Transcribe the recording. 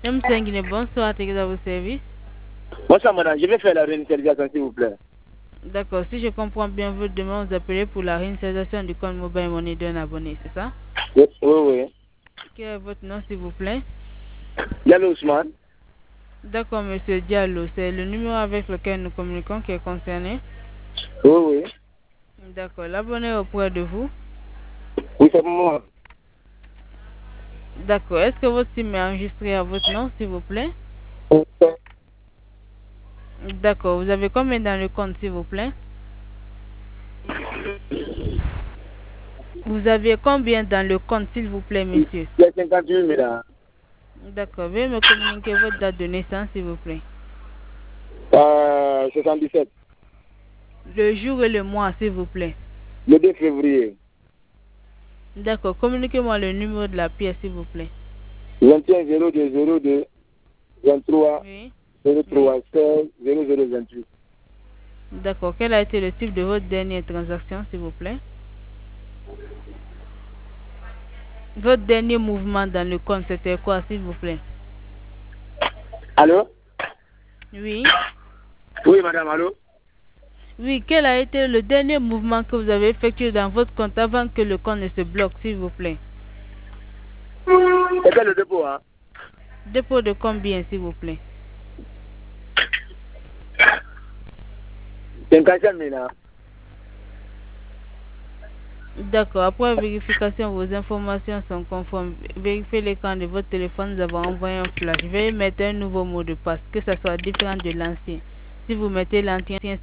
M. Senguine, bonsoir, t'es à vos services. Bonsoir madame, je vais faire la réinitialisation s'il vous plaît. D'accord, si je comprends bien votre demande, vous appelez pour la réinitialisation du compte mobile money d'un abonné, c'est ça? Oui, oui. Quel est votre nom, s'il vous plaît? Diallo Ousmane. D'accord, monsieur Diallo, c'est le numéro avec lequel nous communiquons qui est concerné. Oui, oui. D'accord, l'abonné est auprès de vous. Oui, c'est moi. D'accord, est-ce que votre SIM est enregistré à votre nom, s'il vous plaît? D'accord, vous avez combien dans le compte, s'il vous plaît? Vous avez combien dans le compte, s'il vous plaît, monsieur? Il y a 58 000. D'accord, veuillez me communiquer votre date de naissance, s'il vous plaît. 77. Le jour et le mois, s'il vous plaît. Le 2 février. D'accord, communiquez-moi le numéro de la pièce, s'il vous plaît. 21 02 02 23 Oui, oui. 03 16 0028. D'accord, quel a été le type de votre dernière transaction, s'il vous plaît? Votre dernier mouvement dans le compte, c'était quoi, s'il vous plaît? Allô? Oui. Oui madame, allô? Oui, quel a été le dernier mouvement que vous avez effectué dans votre compte avant que le compte ne se bloque, s'il vous plaît? C'était le dépôt, hein? Dépôt de combien, s'il vous plaît? 55 000. Hein? D'accord, après vérification, vos informations sont conformes. Vérifiez l'écran de votre téléphone, nous avons envoyé un flash. Veuillez mettre un nouveau mot de passe, que ça soit différent de l'ancien. Si vous mettez l'ancien,